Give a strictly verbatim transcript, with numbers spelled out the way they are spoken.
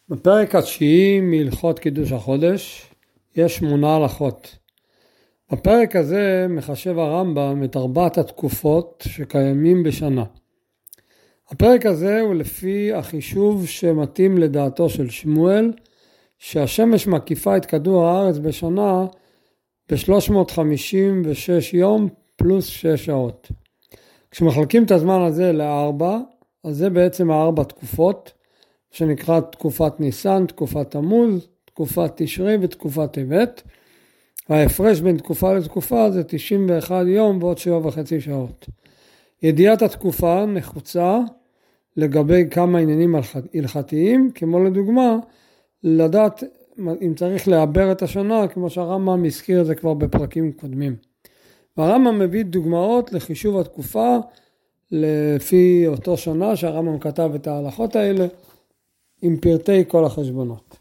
בפרק התשיעי מהלכות קידוש החודש יש שמונה הלכות. בפרק הזה מחשב הרמב"ם את ארבעת התקופות שקיימים בשנה. הפרק הזה הוא לפי החישוב שמתאים לדעתו של שמואל, שהשמש מקיפה את כדור הארץ בשנה ב-שלוש מאות חמישים ושש יום פלוס שש שעות. כשמחלקים את הזמן הזה לארבע, אז זה בעצם הארבע תקופות, שנקרא תקופת ניסן, תקופת תמוז, תקופת תשרי ותקופת טבת. ההפרש בין תקופה לתקופה זה תשעים ואחד יום ועוד שבע וחצי שעות. ידיעת התקופה נחוצה לגבי כמה עניינים הלכתיים, כמו לדוגמה, לדעת אם צריך לעבר את השנה, כמו שהרמב"ם הזכיר את זה כבר בפרקים קודמים. והרמב"ם מביא דוגמאות לחישוב התקופה לפי אותו שנה שהרמב"ם כתב את ההלכות האלה עם פרטי כל החשבונות.